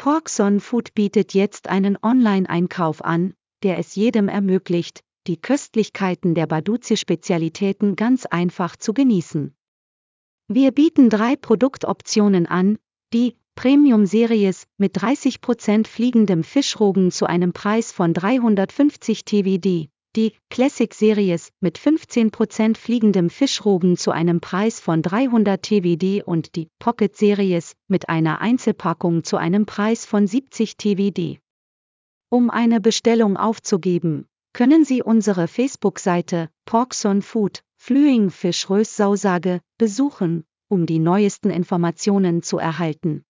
Porkson Food bietet jetzt einen Online-Einkauf an, der es jedem ermöglicht, die Köstlichkeiten der Baduzi-Spezialitäten ganz einfach zu genießen. Wir bieten 3 Produktoptionen an: die Premium-Series mit 30% fliegendem Fischrogen zu einem Preis von 350 TWD, die Classic-Series mit 15% fliegendem Fischrogen zu einem Preis von 300 TWD und die Pocket-Series mit einer Einzelpackung zu einem Preis von 70 TWD. Um eine Bestellung aufzugeben, können Sie unsere Facebook-Seite Porkson Food Flying Fish Rössausage besuchen, um die neuesten Informationen zu erhalten.